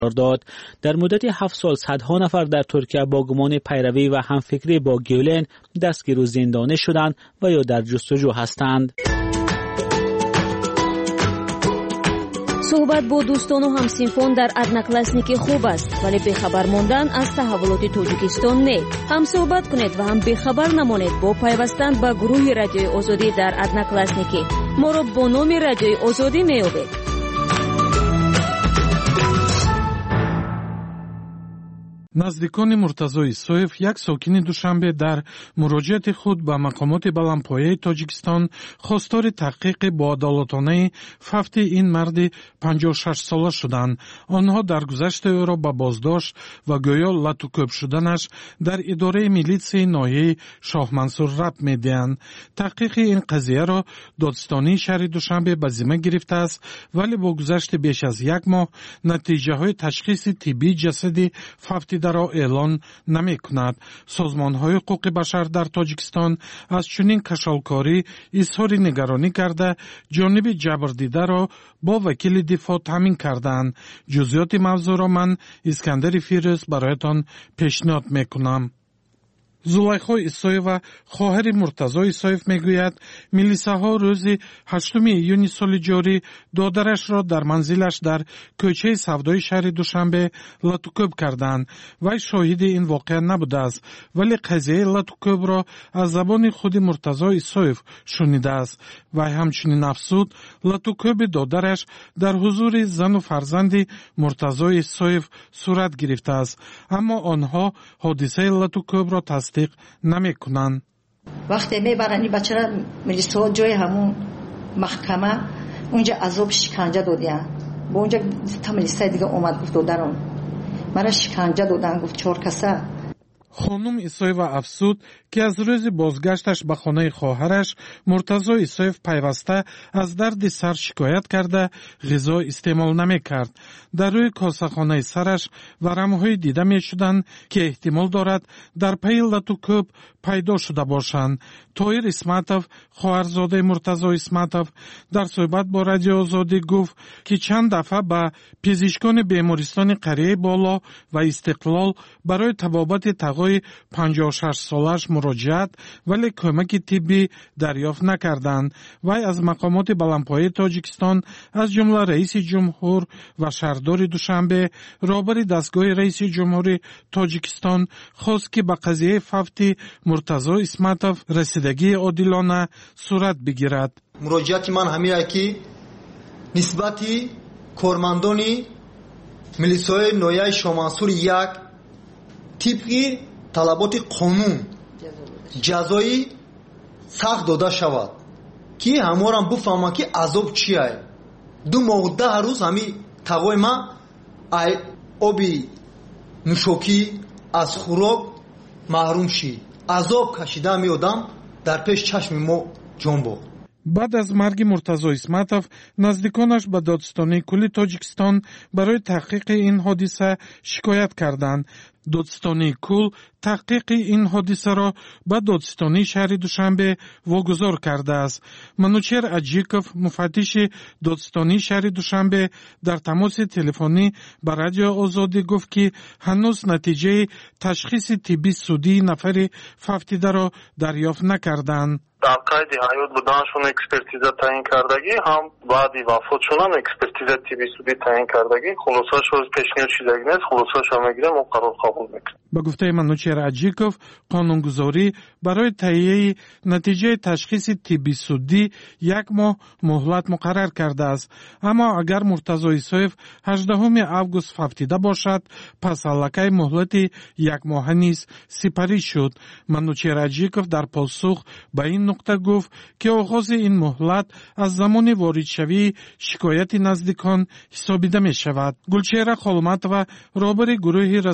داد. در مدت 7 سال صدها نفر در ترکیه با گمان پیروی و همفکری با گیولن دستگیر و زندانی شدند و یا در جستجو هستند. صحبت با دوستان و همسینفون در ادناکلاسنیک خوب است، ولی بخبر ماندن از تحولات تاجیکستان نه. هم صحبت کنید و هم بخبر نمانید با پیوستن به گروه رادیوی آزادی در ادناکلاسنیک. ما را با نام رادیوی آزادی میابید. наздикони Муртазо Исоев як сокини Душанбе дар муроҷиати худ ба мақомоти баландпояи Тоҷикистон хостори таҳқиқи боадолатонаи фавти ин марди 56-сола шуданд. онҳо дар гузашти ӯро ба боздошт ва гӯё латукӯб шуданаш дар идораи милитсияи ноҳияи Шоҳмансур рабт медиҳанд. таҳқиқи ин қазияро додистонии шаҳри Душанбе ба зимма гирифтааст, вале бо гузашти беш аз як моҳ натиҷаҳои ташхиси тиббии ҷасади фавти даро эълон намекунад. созмонҳои ҳуқуқи башар дар Тоҷикистон аз чунин кашолкорӣ изҳори нигаронӣ карда ҷониби ҷабрдидаро бо вакили дифоъ таъмин карданд. ҷузъиёти мавзӯъро ман Искандари Фирӯз бароятон пешниҳод мекунам. зулайхо Исоева хоҳари Муртазо Исоев мегӯяд, милисаҳо рӯзи 8 июни соли ҷорӣ додарашро дар манзилаш дар кӯчаи савдои шаҳри Душанбе латукӯб карданд. вай шоҳиди ин воқеа набудааст, вале қазияи латукӯбро аз забони худи Муртазо Исоев шунидааст. вай ҳамчунин афзуд, латукӯби додараш дар ҳузури зану фарзанди Муртазо Исоев сурат гирифтааст, аммо онҳо ҳодисаи латукӯбро тасдиқ намекунанд. вақте мебарани бачара милисо ҷои ҳамун маҳкама унҷа азоб шиканҷа додиян. бо унҷа та милисаи дига омад гуфт додарон мара шиканҷа додан, гуфт 4 каса. хонум Исоева афзуд ки аз рӯзи бозгашташ ба хонаи хоҳараш Муртазо Исоев пайваста аз дарди сар шикоят карда ғизо истеъмол намекард. дар рӯи косахонаи сараш варамҳои дида мешуданд ки эҳтимол дорад дар пайи латукӯб пайдо шуда бошанд. тоир Исматов, хоҳарзодаи Муртазо Исматов, дар суҳбат бо Радиои Озодӣ гуфт ки чанд дафъа ба пизишкони бемористони Қарияи боло ва Истиқлол барои табобати тағои 56-солааш муроҷиат, вале кӯмаки тиббӣ дарёфт накарданд. вай аз мақомоти баландпояи Тоҷикистон, аз ҷумла раиси ҷумҳур ва шаҳрдори Душанбе, роҳбари дастгоҳи раиси ҷумҳури Тоҷикистон хост ки ба қазияи фавти Муртазо Исматов расидагии одилона сурат бигирад. муроҷиати ман ҳамин ки нисбати кормандони милисои ноҳияи Шоҳмансур як тибқи талаботи қонун ҷазои сахт дода шавад ки ҳаморам буфаҳманд ки азоб чияй. 2 моҳу 10 рӯз ҳамин тағои ман ай оби нӯшокӣ аз хӯрок маҳрум шид. азоб кашида ҳамин одам дар пеш чашми мо ҷон бохт. баъд аз марги Муртазо Исматов наздиконаш ба Додистонии кулли Тоҷикистон барои таҳқиқи ин ҳодиса шикоят карданд. Додистонии кул таҳқиқи ин ҳодисаро ба Додистонии шаҳри Душанбе вогузор кардааст. Манучер Аҷиков, муфаттиши Додистонии шаҳри Душанбе, дар тамоси телефонӣ ба Радиои Озодӣ гуфт ки ҳанӯз натиҷаи ташхиси тиббии судии нафари фавтидаро дарёфт накарданд. дар қайди ҳаёт буданашон экспертиза таъин кардагӣ, ҳам баъди вафотшунам экспертиза тиббии судӣ таъин кардагӣ, хулосаашро пешниҳод шидагӣ нест, хулосаашро мегирем ва қарор қабул мекунем. ба гуфтаи Манучер Аҷиков, қонунгузорӣ барои таҳияи натиҷаи ташхиси тиббии судӣ 1 моҳ муҳлат муқаррар кардааст. аммо агар Муртазо Исоев 18 август фавтида бошад, пас аллакай муҳлати 1 моҳа низ сипарӣ шуд. Манучер Аҷиков дар посух ба ин нуқта гуфт ки оғози ин муҳлат аз замони воридшавии шикояти наздикон ҳисобида мешавад. Гулчера Холматова, роҳбари гурӯҳи расондани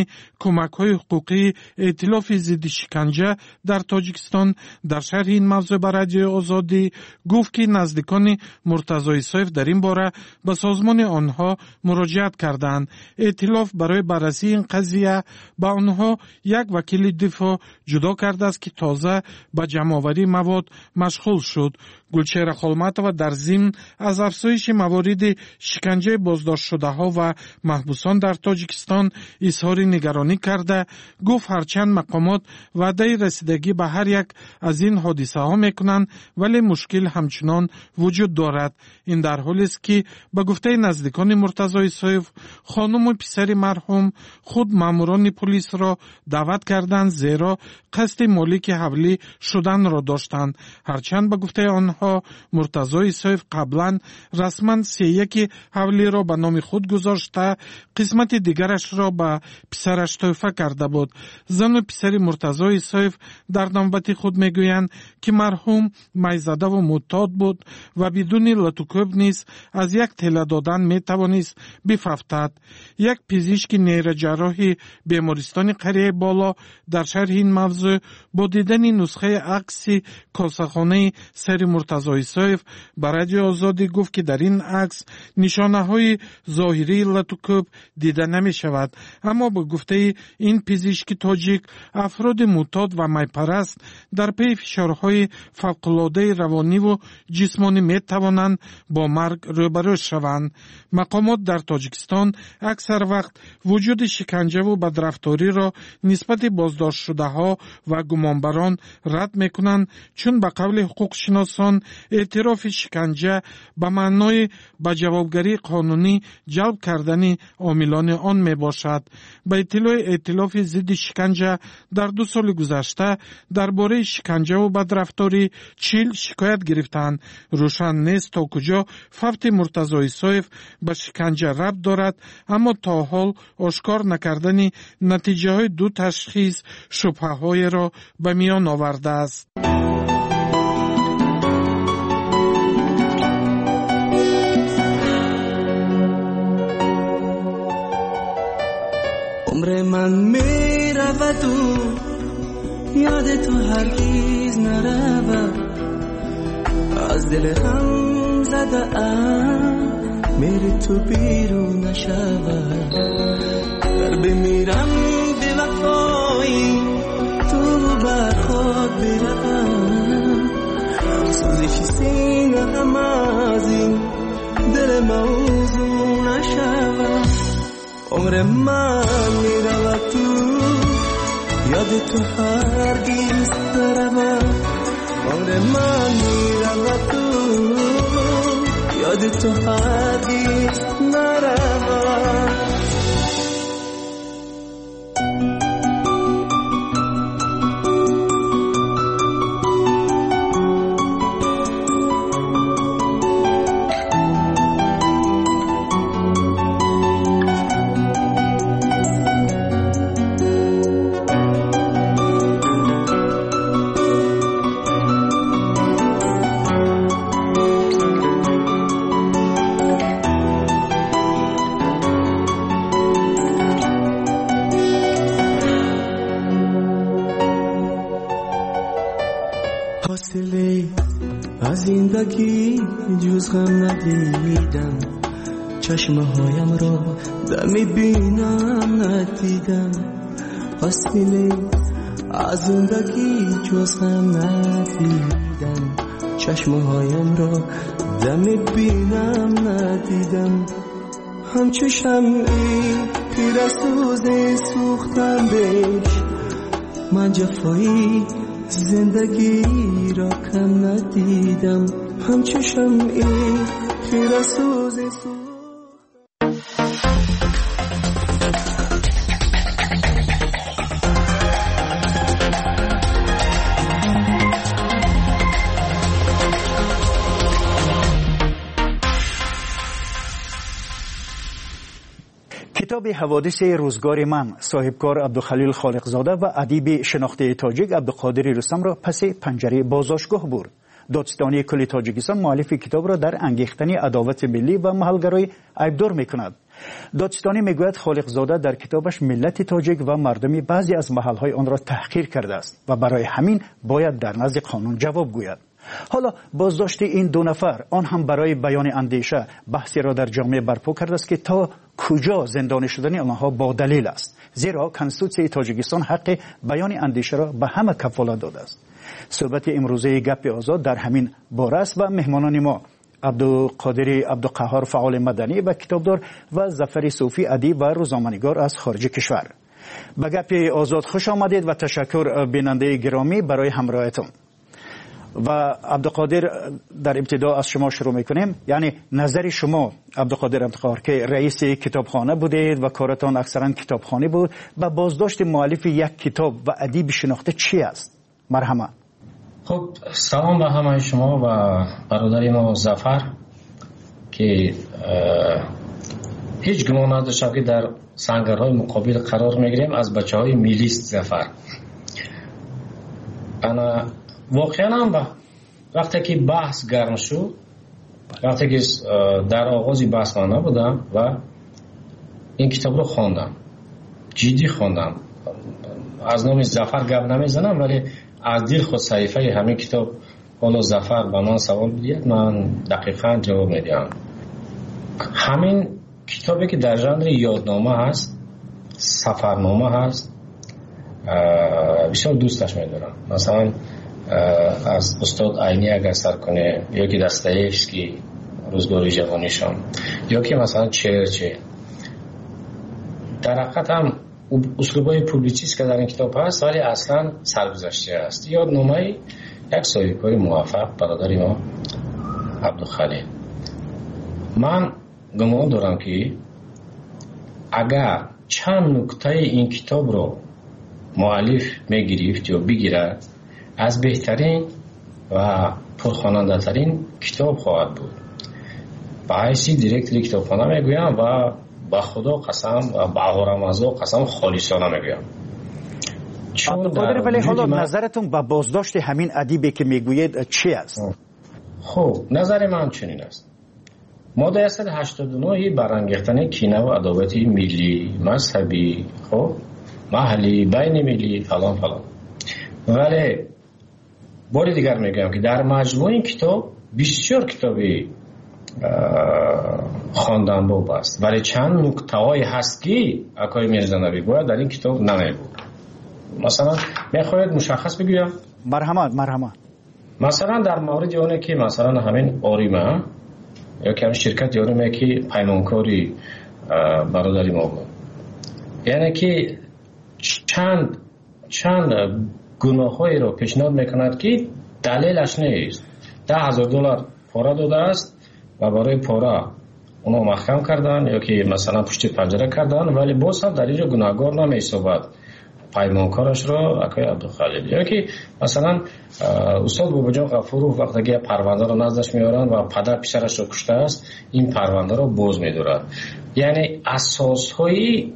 کمک‌های حقوقی ائتلاف ضد شکنجه در تاجیکستان در شرح این موضوع به رادیو آزادی گفت که نزدیکان مرتضی صیف در این باره به سازمان آنها مراجعت کردند. ائتلاف برای بررسی این قضیه به آنها یک وکیل دفاع جدا کرده است که تازه به جمع‌آوری مواد مشغول شد. گلچهره خالمتова در ضمن از افزایش موارد شکنجه بازداشت شده ها و محبوسان در تاجیکستان اظهار نگرانی کرده گفت هرچند مقامات وعده رسیدگی به هر یک از این حادثه ها میکنند ولی مشکل همچنان وجود دارد. این در حالی است که به گفته نزدیکان مرتضی صیف خانم و پسر مرحوم خود ماموران پلیس را دعوت کردند زیرا قصد مالک حولی شدن را داشتند. هرچند به گفته آنها مرتضی صیف قبلا رسما 31 حولی را به نام خود گذاشته قسمت دیگرش را به پسرش تحفه کرده بود. زن و پسر مرتضی صیف در نوبت خود میگویند که مرحوم میزده و معتاد بود و بدون لطوکوب نیز از یک تله دادن میتوانست بفهمد. یک پزشک نیروجراح بیمارستان قریه بالا در شرح این موضوع با دیدن نسخه عکس کاسه‌خانه سر مرتضی صیف به رادیو آزادی گفت که در این عکس نشانه های ظاهری لطوکوب دیده نمی شود. اما با گفته این پزشک تاجیک افراد معتاد و میپرست در پی فشارهای فوق‌العاده روانی و جسمانی می توانند با مرگ روبرو شوند. مقامات در تاجیکستان اکثر وقت وجود شکنجه و بدرفتاری را نسبت بازداشت شده ها و گمانبران رد می کنند چون به قول حقوق شناسان اعتراف شکنجه به معنای به جوابگری قانونی جلب کردن عاملان آن می باشد. به اطلاع ائتلاف ضد شکنجه در 2 سال گذشته درباره شکنجه و بدرفتاری 40 شکایت گرفتند. روشن نیست تا کجا فوت مرتضی صیف به شکنجه ربط دارد اما تا حال آشکار نکردن نتیجه های 2 تشخیص شبهه های را به میان آورده است. عمر من می رود و یاد تو هرگیز نرود از دل هم زده ام میری تو بیرون نشود در بمیرم به وفایی تو بر خود برم سوزش سینه هم از این دل موضوع نشود عمر من میرود تو یاد تو هرگیز نرود عمر من میرود تو یاد تو هرگیز نرود از زندگی جز غم ندیدم چشمه هایم را دمی بینم ندیدم فاصله از زندگی جز غم ندیدم چشمه هایم را دمی بینم ندیدم همچو شمعی پیر سوز سوختم بهش من جفایی زندگی را کم ندیدم همچو شمعی خیره سوز کتاب حوادث روزگار من صاحبکار عبدالخلیل خالقزاده و ادیب شناخته تاجیک عبدالقادر رستم را پس پنجره بازداشتگاه برد. دادستانی کل تاجیکستان مؤلف کتاب را در انگیختن عداوت ملی و محلگرایی عیبدار می‌کند. دادستانی میگوید خالقزاده در کتابش ملت تاجیک و مردمی بعضی از محلهای آن را تحقیر کرده است و برای همین باید در نزد قانون جواب گوید. حالا بازداشت این دو نفر آن هم برای بیان اندیشه بحثی را در جامعه برپا کرده است که تا کجا زندانی شدن آنها با دلیل است، زیرا کنستیتوسیون تاجیکستان حق بیان اندیشه را به همه کفالت داده است. صحبت امروزه گپ آزاد در همین باره است و مهمانان ما عبدالقادر عبدالقهار فعال مدنی و کتابدار و ظفر صوفی ادیب و روزنامه‌نگار از خارج کشور. به گپ آزاد خوش آمدید و تشکر بیننده گرامی برای همراهتون. و عبدالقادر، در ابتدا از شما شروع میکنیم. یعنی نظر شما عبدالقادر عبدالقهار که رئیس کتابخانه بودید و کارتان اکثرا کتابخانه بود، به بازداشت مؤلف یک کتاب و ادیب شناخته چی است؟ مرحمت. خب سلام به همه شما و برادر ما ظفر که هیچ گمان نداشتم که در سنگرهای مقابل قرار میگیریم از بچه های میلیست ظفر. انا واقعا هم وقتی که بحث گرم شد، وقتی که در آغازی بحث من نبودم و این کتاب رو خواندم، جدی خواندم، از نام ظفر گپ نمیزنم ولی از دل خود صحیفه همین کتاب حالا ظفر به من سوال بدید من دقیقا جواب میدم. همین کتابی که در ژانر یادنامه هست، سفرنامه هست، بسیار دوستش میدارم. مثلا از استاد عینی اگر سر کنه، یا که دستایفسکی روزگار جوانیشان، یا که مثلا چرچه، در حقیقت هم اسلوبای پوبلیسیست که در این کتاب هست ولی اصلا سرگذشته است. یادنامه یک صاحبکار موفق برادر ما عبدالخلیل. من گمان دارم که اگر چند نکته این کتاب رو مؤلف میگرفت یا بگیرد، از بهترین و پرخواننده ترین کتاب خواهد بود. به حیث دیرکتور کتابخانه میگویم و با خدا قسم و با اهورامزدا قسم خالصانه میگویم. عبدالقادر، ولی حالا نظرتون به بازداشت همین ادیبی که میگوید چی است؟ خب نظر من چنین است. ماده 189 برانگیختن کینه و عداوت ملی، مذهبی، خب محلی، بین ملی، فلان فلان. ولی بار دیگر میگم که در مجموع این کتاب بسیار کتابی خواندن بود است، ولی چند نکته‌ای هست که آقای میرزا نبی باید در این کتاب نمیبود. مثلا میخواید مشخص بگویم؟ مرحمت. مثلا در مورد اونه که مثلا همین آریمه یا که همین شرکت آریمه که پیمانکاری برادری ما بود، یعنی که چند گناهایی رو پیشنهاد میکند که دلیلش نیست. $10,000 پاره داده است و برای پاره اونو محکم کردن یا که مثلا پشت پنجره کردن، ولی باز هم در اینجا گناهگار نمی‌شود پیمانکارش رو آقای عبدالخلیل. یا که مثلا استاد باباجان غفورov وقتی که پرونده رو نزدش میارن و پدر پسرش رو کشته است، این پرونده رو باز می‌دارد. یعنی اساس‌های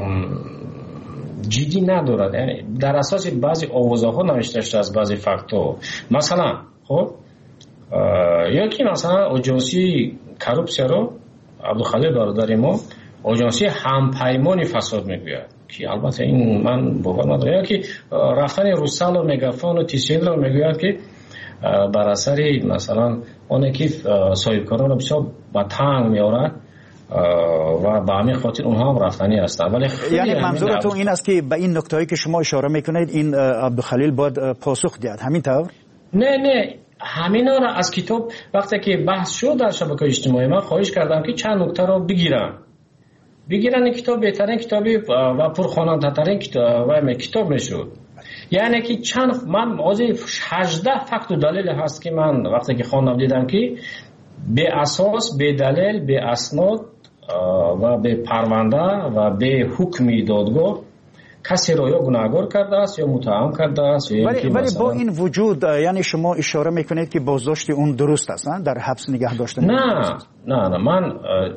جدی ندارد. یعنی در اساس بعضی آوازه‌ها نوشته شده از بعضی فاکت‌ها. مثلا خب یا که مثلا آژانسی کاروپسیا رو عبدالخلیل برادر ما آژانسی همپیمانی فساد میگوید که البته این من باور ندارم. یا که رفتن روسال و مگافون و تیسیل رو میگوید که بر اثر مثلا اونه که صاحبکاران رو بسیار با تنگ میارن و به همین خاطر اونها هم رفتنی هستن. ولی یعنی منظورتون این است که به این نکته‌ای که شما اشاره میکنید این عبدالخلیل باید پاسخ دهد، همین طور؟ نه همینا را از کتاب وقتی که بحث شد در شبکه اجتماعی من خواهش کردم که چند نکته رو بگیرن این کتاب بهترین کتابی و پرخواننده ترین کتاب میشد. یعنی که من از 18 فکت و دلیل هست که من وقتی که خواندم دیدم که به اساس، به دلیل، به اسناد و به پرونده و به حکم دادگاه کسی رو یا گناهگار کرده است یا متهم کرده است. ولی با این وجود یعنی شما اشاره میکنید که بازداشت اون درست است، نه در حبس نگه داشتن؟ نه من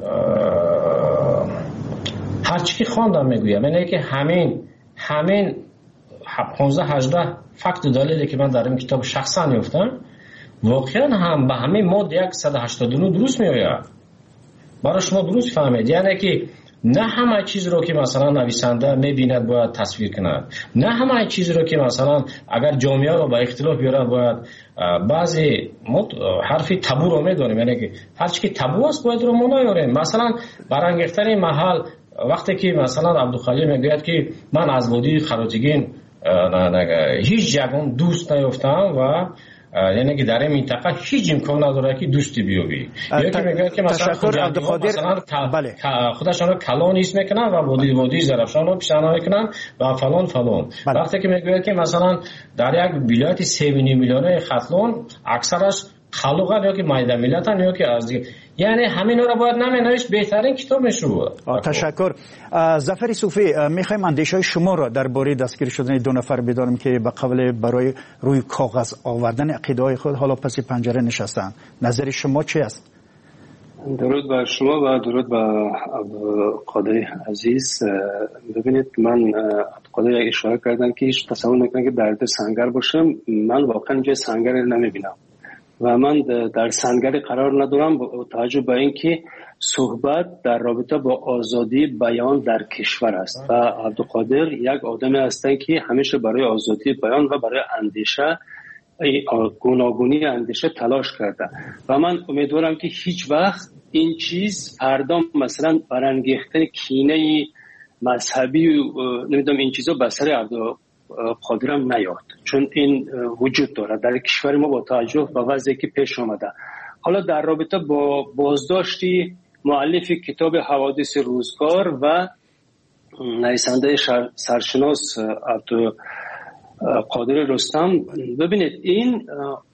هر چی که خواندم میگویم اینه که همین 15-18 فکت دلیلی که من در این کتاب شخصا یافتم واقعا هم به همین ماده 189 درست میآید. برای شما درست فهمید، یعنی که نه همه چیز رو که مثلا نویسنده میبیند باید تصویر کند، نه همه چیز رو که مثلا اگر جامعه رو با اختلاف بیارد باید بعضی حرفی تابو رو میدونیم، یعنی که هر چی که تابو است باید رو ما نیاریم. مثلا برانگیختن محل وقتی که مثلا عبدالخلیل میگوید که من از وادی خراجگین هیچ جگه دوست نیافتم و یعنی که در این منطقه هیچ امکان نداره که دوستی بیابی، یا که میگه که مثلا عبدالقادر خودشان رو کلان نیست میکنن و وادی زرافشان رو پیشنهاد میکنن و فلان وقتی که میگه که مثلا در یک ولایت 3.5 میلیون ختلون اکثرش خلوقن یا که مایده ملتن یا که از دیگه، یعنی همین رو باید نمینویش، بهترین کتاب میشه. تشکر. ظفر صوفی، میخوایم اندیشه‌های شما را درباره دستگیر شدن 2 نفر بدانیم که به قبل برای روی کاغذ آوردن عقیده‌های خود حالا پس پنجره نشستن. نظر شما چی است؟ درود بر شما و درود بر عبدالقادر عزیز. ببینید، من عبدالقادر یک اشاره کردن که هیچ تصور نکنه که در سنگر باشم. من واقعا جای سنگر نمیبینم و من در سنگری قرار ندارم با توجه به اینکه صحبت در رابطه با آزادی بیان در کشور است و عبدالقادر یک آدمی هستند که همیشه برای آزادی بیان و برای اندیشه گوناگونی اندیشه تلاش کرده و من امیدوارم که هیچ وقت این چیز فردا مثلا برانگیختن کینه مذهبی نمیدونم این چیزا به سر عبدالقادرم نیاد، چون این وجود داره در کشور ما با توجه به وضعی که پیش آمده. حالا در رابطه با بازداشتی مؤلف کتاب حوادث روزگار و نویسنده سرشناس عبدالقادر رستم، ببینید این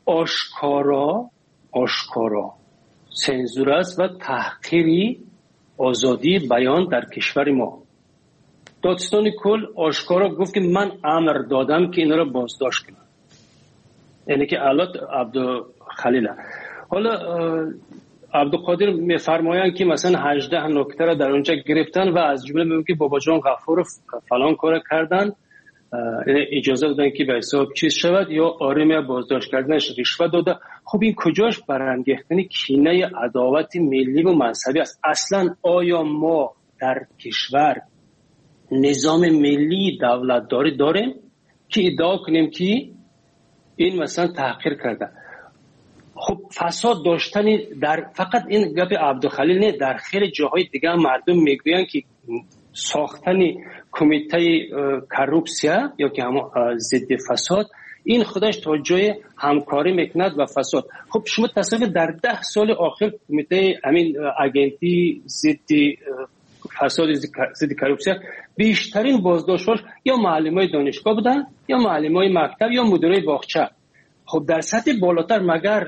آشکارا سنزور است و تحقیری آزادی بیان در کشور ما. دادستان کل آشکارا گفت که من امر دادم که اینا رو بازداشت کنن، یعنی که علات عبدالخلیل. حالا عبدالقادر میفرمایند که مثلا 18 نکته را در اونجا گرفتن و از جمله میگه که بابا جان غفور فلان کار کردن، اجازه دادن که به حساب چیز شود یا آرمی بازداشت کردنش رشوت داده. خب این کجاش برانگیختن کینه عداوت ملی و مذهبی است؟ اصلا آیا ما در کشور نظام ملی دولتداری داریم که ادعا کنیم که این مثلا تحقیر کرده؟ خب فساد داشتن در فقط این گپ عبدالخلیل نه، در خیلی جاهای دیگه مردم میگویند که ساختن کمیته کروپسیا یا که همون ضد فساد، این خودش تا جای همکاری میکند و فساد. خب شما تصور در 10 سال آخر کمیته همین اجنتی ضد فساد ضد کروپسیا بیشترین بازداشت‌هاش یا معلمای دانشگاه بودن یا معلمای مکتب یا مدیرای باغچه. خب در سطح بالاتر مگر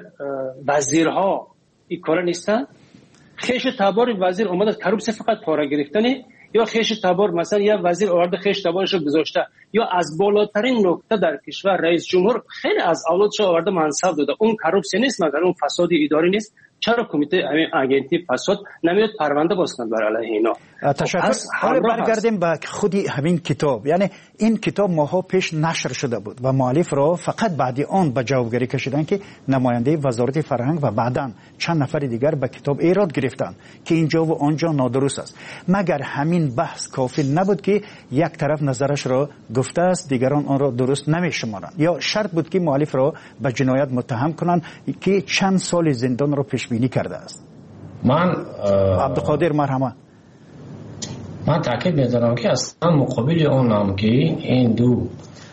وزیرها این کار نیستن؟ خیش تبار وزیر اومد از کروپسیا فقط پاره گرفتنه، یا خیش تبار مثلا یا وزیر آورده خیش تبارش رو گذاشته، یا از بالاترین نقطه در کشور رئیس جمهور خیلی از اولادش آورده منصب داده. اون کروپسیا نیست مگر اون فساد اداری نیست؟ چرا کمیته همین اجنتی فساد نمیاد پرونده باز کنه بر علیه اینا؟ تشکر. حالا برگردیم به خودی همین کتاب. یعنی این کتاب ماها پیش نشر شده بود و مؤلف را فقط بعد آن به جوابگیری کشیدن که نماینده وزارت فرهنگ و بعداً چند نفر دیگر به کتاب ایراد گرفتن که اینجا و آنجا نادرست است. مگر همین بحث کافی نبود که یک طرف نظرش را گفته است دیگران آن را درست نمیشمارند، یا شرط بود که مؤلف را به جنایت متهم کنند که چند سال زندان را پیش بینی کرده است؟ من عبدالقادر مرحمه، من تاکید می‌دارم که اصلا مقابل اونم که این دو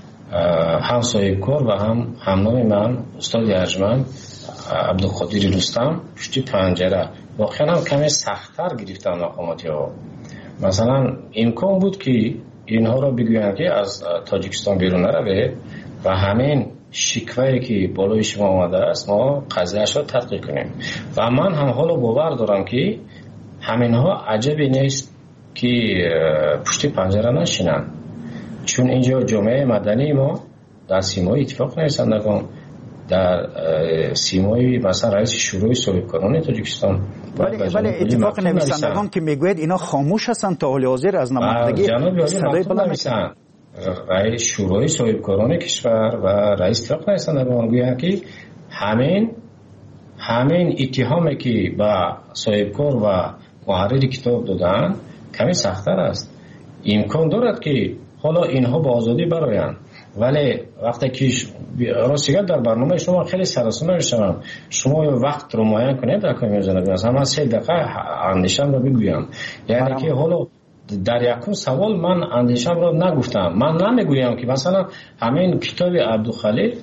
هم صاحبکار و هم نام من استاد ارجمند عبدالقادر رستم پشت پنجره واقعا هم کمی سخت‌تر گرفتن مقاماتی ها. مثلا امکان بود که اینها را بگویند که از تاجیکستان بیرون نروید و همین شکوهی که بالای شما آمده است ما قضیه‌اش را تحقیق کنیم. و من هم حالا باور دارم که همینها عجبی نیست که پشت پنجره نشینن، چون اینجا جامعه مدنی ما در سیمای اتفاق نویسندگان، در سیمای مثلا رئیس شورای صاحبکاران تاجیکستان، ولی اتفاق نویسندگان که میگوید اینا خاموش هستند تا حال حاضر از نمایندگی صدای بلند میکنند. رئیس شورای صاحبکاران کشور و رئیس اتفاق نویسندگان گویند که همین اتهامی که با صاحبکار و محرری کتاب دادن کمی سخت‌تر است. امکان دارد که حالا اینها با آزادی برآیند، ولی وقتی که راستیت در برنامه شما خیلی سراسر میشم، شما وقت رو معین کنید در کمی جناب من 3 دقیقه اندیشم رو بگویم. یعنی که حالا در یکم سوال من اندیشم رو نگفتم. من نمیگویم که مثلا همین کتاب عبدالخلیل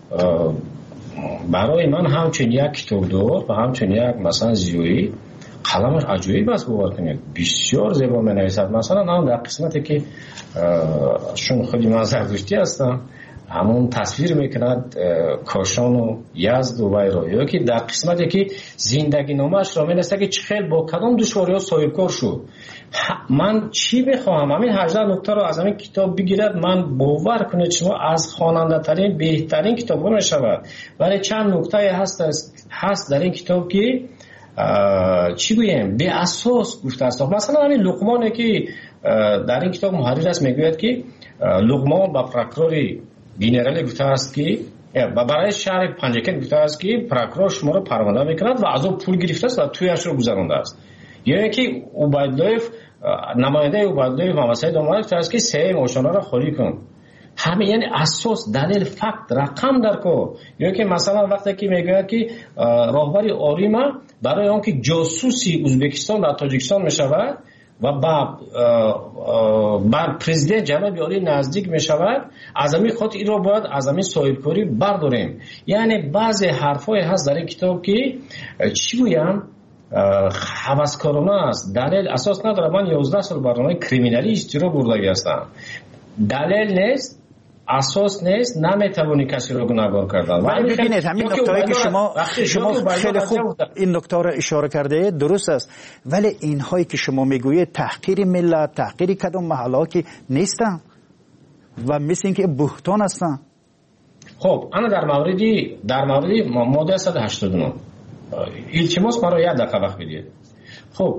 برای من همچون یک کتابدار و همچون یک مثلا زیویی قلمش عجیب است، باور کنید بسیار زیبا می‌نویسد. مثلا هم در قسمتی که شون خودی من زردشتی هستم، همون تصویر میکند کاشان و یزد و ویرا، یا که در قسمتی که زندگی نامش را می‌نویسد که چخیل با کدام دشواری‌ها صاحبکار شد. من چی بخواهم همین 18 نکته رو از همین کتاب بگیرد، من باور کنید شما از خواننده ترین بهترین کتاب میشود. ولی چند نکته هست در این کتاب که چی گویم به اساس گفته است. مثلا همین لقمانی که در این کتاب محرر است میگوید که لقمان با پروکوروری گنرال گفته است که برای شهر پنجکن گفته است که پروکورور شما رو پرونده میکند و از او پول گرفته است و تویش رو گذرانده است. یا اینکه عبیدالله نماینده عبیدالله محمد داماد گفته است که 3 ماشینا رو خالی کن. همه یعنی اساس دلیل فکت رقم در کو. یا که مثلا وقتی که میگوید که راهبر آریما برای آن که جاسوسی ازبکستان و تاجیکستان میشود و با پرزیدنت جناب عالی نزدیک میشود، از همین خاطر این را باید از همین صاحبکاری برداریم. یعنی بعضی حرفای هست در این کتاب که چی گویم هوسکارانه است، دلیل اساس نداره. من 11 سال برنامه کریمینالی اجترا برده هستم، دلیل نیست، اساس نیست، نمیتوانی کسی رو گناهکار کردن. ولی ببینید همین نکته‌ای که شما خیلی خوب این نکته رو اشاره کرده درست است، ولی اینهایی که شما میگویید تحقیر ملت، تحقیر کدام محله که نیستن و مثل اینکه بهتان هستن. خب انا در موردی ماده 189 ایلچیموس ما رو 1 دقیقه وقت بدید. خب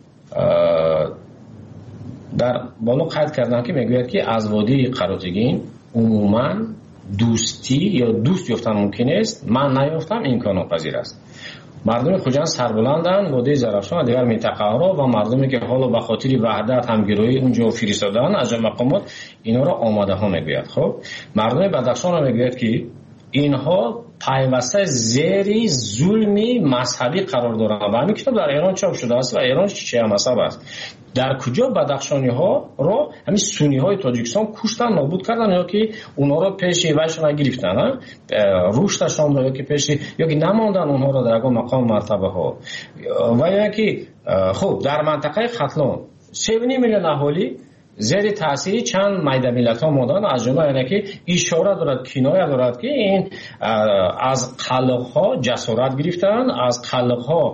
در بالا قید کردن که میگوید که از وادی قراتگین عموما دوستی یا دوست یافتن ممکن است، من نیافتم، امکان ناپذیر است. مردم خوجند سربلندن، وادی زرافشان و دیگر منطقه ها و مردمی که حالا به خاطر وحدت همگرایی اونجا فرستادن از مقامات اینا را آماده ها میگوید. خب مردم بدخشان را میگوید که اینها پیوسته زیر ظلمی مذهبی قرار دارند و همین کتاب در ایران چاپ شده است و ایران چه مذهب است. در کجا بدخشانی ها را همین سونی های تاجیکستان کشتن، نابود کردن، یا که اونها را پیش وشون گرفتن، روشتشان را یا که پیش یا که نماندن اونها را در مقام مرتبه ها، و یا که خب در منطقه ختلان 3.5 میلیون اهالی زیر تاثیر چند میده ملت ها ماندن، از جمله اینه که اشاره دارد، کنایه دارد که این از قلق ها جسارت گرفتن، از قلق ها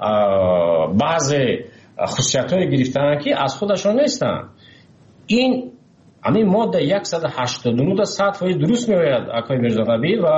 بعض خصوصیت های گرفتن که از خودشان نیستن. این همین ماده 189 صفحه درست میآید آقای میرزا قبیل و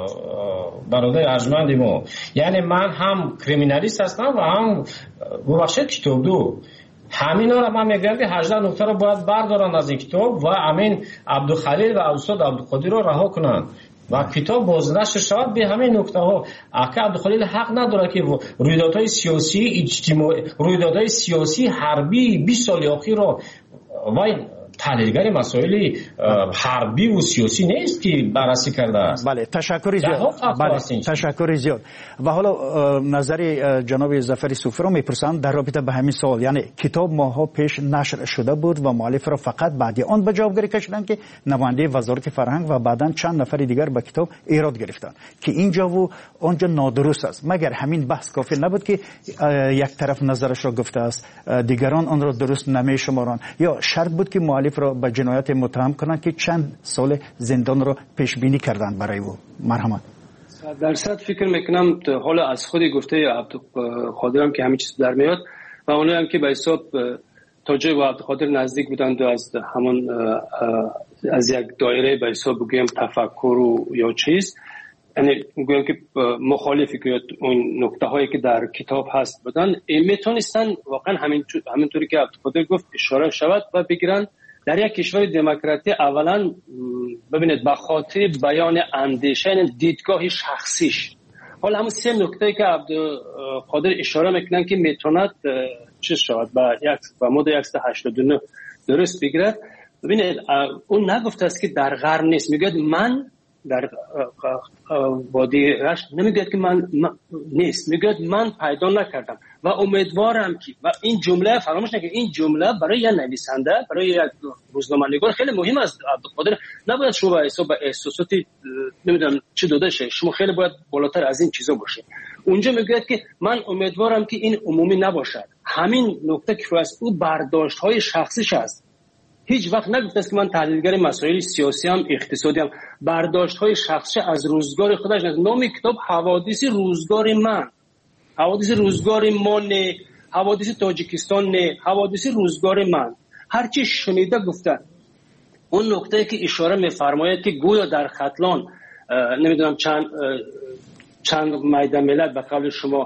برادر ارجمند ما. یعنی من هم کریمینالیست هستم و هم ببخشید کتاب دو. همینا را من میگم که 18 نکته را باید بردارن از این کتاب و همین عبدالخلیل و استاد عبدالقادر را رها کنند و کتاب بازنشر شود به همین نکته ها. عبدالخلیل حق نداره که رویدادهای سیاسی اجتماعی، رویدادهای سیاسی حربی 20 سال اخیر را وای تحلیلگر مسائل حربی و سیاسی نیست که بررسی کرده است. بله تشکر زیاد. بله تشکر زیاد. و حالا نظر جناب ظفر صوفی رو میپرسم در رابطه به همین سوال. یعنی کتاب ماها پیش نشر شده بود و مؤلف را فقط بعد آن به جوابگیری کشیدن که نماینده وزارت فرهنگ و بعداً چند نفر دیگر به کتاب ایراد گرفتن که اینجا و آنجا نادرست است. مگر همین بحث کافی نبود که یک طرف نظرش را گفته است دیگران آن را درست نمیشمارند، یا شرط بود که مؤلف را به جنایت متهم کنند که چند سال زندان را پیش بینی کردند برای او؟ مرحمت. درصد فکر میکنم حالا از خودی گفته عبدالقادرم که همین چیز در میاد و اونایی هم که به حساب تاجر و عبدالقادر نزدیک بودند و از همون از یک دایره به حساب بگویم تفکر و یا چیز، یعنی میگویم که مخالفی که اون نکته هایی که در کتاب هست بودن میتونستن واقعا همینطوری که عبدالقادر گفت اشاره شود و بگیرن. در یک کشور دموکراتی اولا ببینید به خاطر بیان اندیشه دیدگاه شخصیش، حالا همون 3 نکته که عبدالقادر اشاره میکنن که میتوند چیز شود با مود 189 درست بگیرد. ببینید اون نگفته است که در غرب نیست، میگه من در وادی رشت، نمیگه که من نیست، میگه من پیدا نکردم و امیدوارم که و این جمله فراموش نکنید، این جمله برای یک نویسنده، برای یک روزنامه‌نگار خیلی مهم است. عبدالقادر نباید شما با احساساتی نمیدونم چه داده شه، شما خیلی باید بالاتر از این چیزا باشه. اونجا میگه که من امیدوارم که این عمومی نباشد. همین نکته که از او برداشت‌های شخصیش است. هیچ وقت نگفته است که من تحلیلگر مسائل سیاسی ام، اقتصادی ام. برداشت‌های شخصی از روزگار خودش است. نام کتاب حوادث روزگار من، حوادث روزگار ما نه، حوادث تاجیکستان نه، حوادث روزگار من. هر چی شنیده گفته. اون نکته که اشاره می‌فرماید که گویا در ختلان نمیدونم چند میدان ملت به قول شما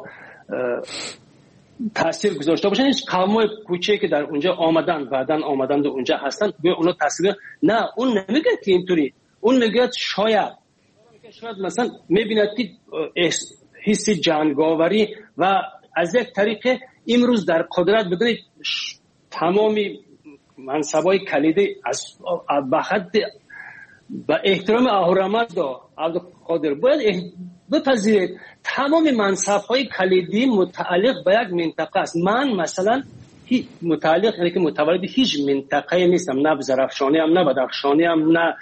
تاثیر گذاشته باشن، این قوم‌های کوچکی که در اونجا آمدن بعدن آمدن و اونجا هستن به اونا تاثیر نه. اون نمیگه که اینطوری، اون میگه شاید مثلا میبیند که حس جنگاوری و از یک طریق امروز در قدرت بدونید تمامی منصبای کلیدی از بحد با احترام اهورامزدا عبدالقادر باید بپذیرید تمام منصب‌های کلیدی متعلق به یک منطقه است. من مثلا متعلق یعنی که متولد هیچ منطقه نیستم، نه زرافشانی ام، نه بدخشانی ام، نه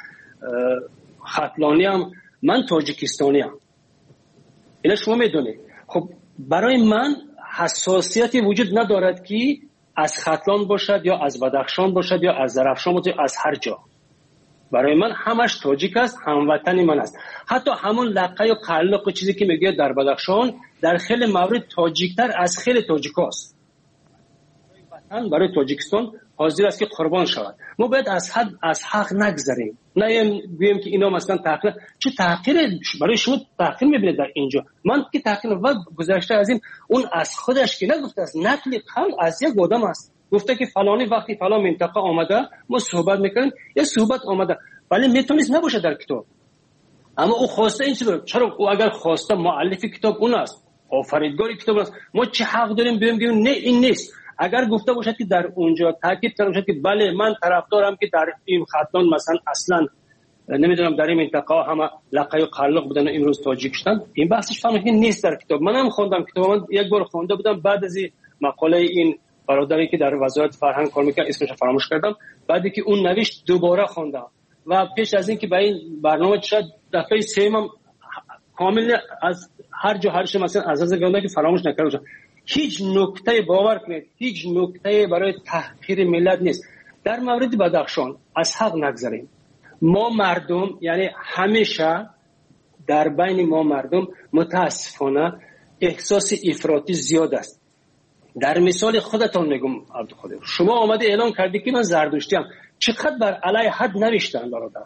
ختلانی ام، من تاجیکستانی ام. اینا شما میدونید. خب برای من حساسیتی وجود ندارد که از ختلان باشد یا از بدخشان باشد یا از زرافشان باشد، از هر جا. برای من همش تاجیک است، هموطنی من است. حتی همون لقه و قلق و چیزی که میگه در بدخشان در خیلی موارد تاجیکتر از خیلی تاجیکاست. برای تاجیکستان حاضر است که قربان شود. ما باید از حق نگذریم، نه بگیم که اینا مثلا تحقیر. چه تحقیر برای شما تحقیر میبینید در اینجا؟ من که تحقیر و گذشته از این اون از خودش که نگفته است، نقل قول از یک آدم است. گفته که فلانی وقتی فلان منطقه آمده ما صحبت میکنیم، یه صحبت آمده، ولی میتونست نباشه در کتاب. اما او خواسته این چیزو. چرا او اگر خواسته مؤلف کتاب اون است، آفریدگار کتاب است، ما چه حق داریم بگیم نه این نیست؟ اگر گفته باشد که در اونجا تاکید کرده باشد که بله من طرفدارم که در این ختلان مثلا اصلا نمیدونم در این منطقه همه لقای و قلق بودن و امروز تاجیک شدن، این بحثش فهمیدم نیست در کتاب. منم خوندم کتاب، من یک بار خونده بودم بعد از این مقاله این برادری که در وزارت فرهنگ کار میکنه اسمش فراموش کردم، بعدی که اون نوشت دوباره خوندم و پیش از این که به این برنامه شد دفعه سوم کامل از هر جا هر چه مثلا از گونده که فراموش نکردم. هیچ نکته باور کنید، هیچ نکته برای تحقیر ملت نیست. در مورد بدخشان از حق نگذریم. ما مردم یعنی همیشه در بین ما مردم متاسفانه احساس افراطی زیاد است. در مثال خودتان میگم عبدالقادر، شما آمده اعلام کردی که من زردشتی ام، چقدر بر علیه حد نوشتن برادر.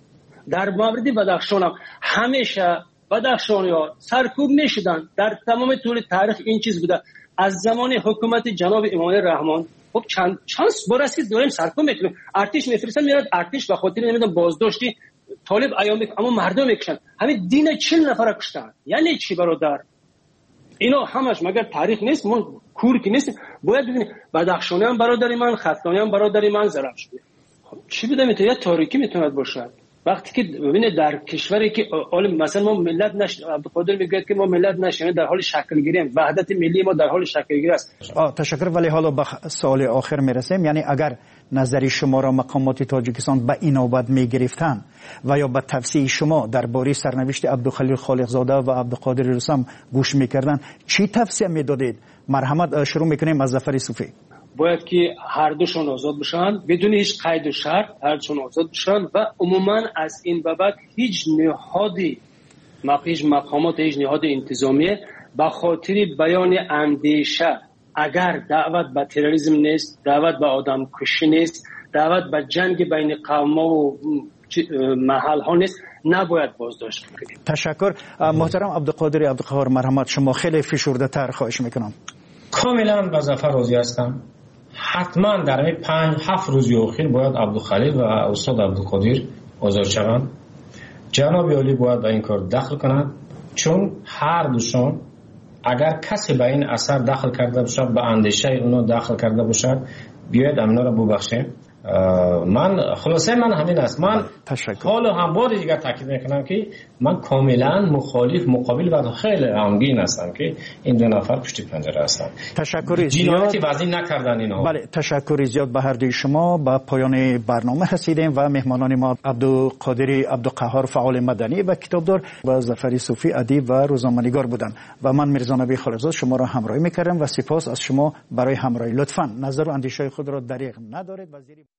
در مورد بدخشان هم همیشه بدخشانی‌ها سرکوب میشدن. در تمام طول تاریخ این چیز بوده. از زمان حکومت جناب امامی رحمان خب چند بار است که داریم سرکوب میکنیم. ارتش میفرستن میاد، ارتش به خاطر نمیدونم بازداشتی طالب ایام اما مردم میکشن. همین دین 40 نفر کشتن. یعنی چی برادر؟ اینا همش مگر تاریخ نیست؟ ما کور کی نیست؟ باید ببینید بدخشانی هم برادری من، ختلانی هم برادری من، زرافشانی. خب چی بوده میتونه؟ یا تاریکی میتونه باشد. وقتی که ببینید در کشوری که مثلا ما ملت عبدالقادر میگه که ما ملت نشیم، در حال شکل گیری ام، وحدت ملی ما در حال شکل گیری است. تشکر. ولی حالا به سوال آخر میرسیم، یعنی اگر نظری شما را مقامات تاجیکستان به این نوبت میگرفتن و یا به توصیه شما درباره سرنوشت عبدالخلیل خالقزاده و عبدالقادر رستم گوش میکردن، چی توصیه میدادید؟ مرحمت شروع میکنیم از ظفر صوفی. باید که هر دوشون آزاد بشن بدون هیچ قید و شرط، هر دوشون آزاد بشن و عموما از این بابت هیچ نهادی هیچ مقامات هیچ نهاد انتظامی به خاطر بیان اندیشه، اگر دعوت به تروریسم نیست، دعوت به آدم کشی نیست، دعوت به جنگ بین قوم و محل ها نیست، نباید بازداشت کنید. تشکر. محترم عبدالقادر عبدالقهار، مرحمت شما. خیلی فشرده تر خواهش میکنم. کاملا با ظفر راضی هستم. حتما در این 5-7 روز اخیر باید عبدالخلیل و استاد عبدالقادر آزاد شوند. جناب عالی باید به این کار دخل کنند، چون هر دوشان اگر کسی به این اثر داخل کرده باشد، به اندیشه اونو داخل کرده باشد، بیاید امنا رو ببخشیم. من خلاصه من همین است. من حالا هم بار دیگر تاکید میکنم که من کاملا مخالف مقابل و خیلی غمگین هستم که این دو نفر پشت پنجره هستند. تشکر زیاد وزین نکردن اینا. بله، تشکر زیاد به هر دوی شما. به پایان برنامه رسیدیم و مهمانان ما عبدالقادر عبدالقهار فعال مدنی و کتابدار و ظفر صوفی ادیب و روزنامه‌نگار بودند و من میرزا نبی خالقزاد شما را همراهی میکردم و سپاس از شما برای همراهی. لطفاً نظر و اندیشه خود را دریغ ندارید.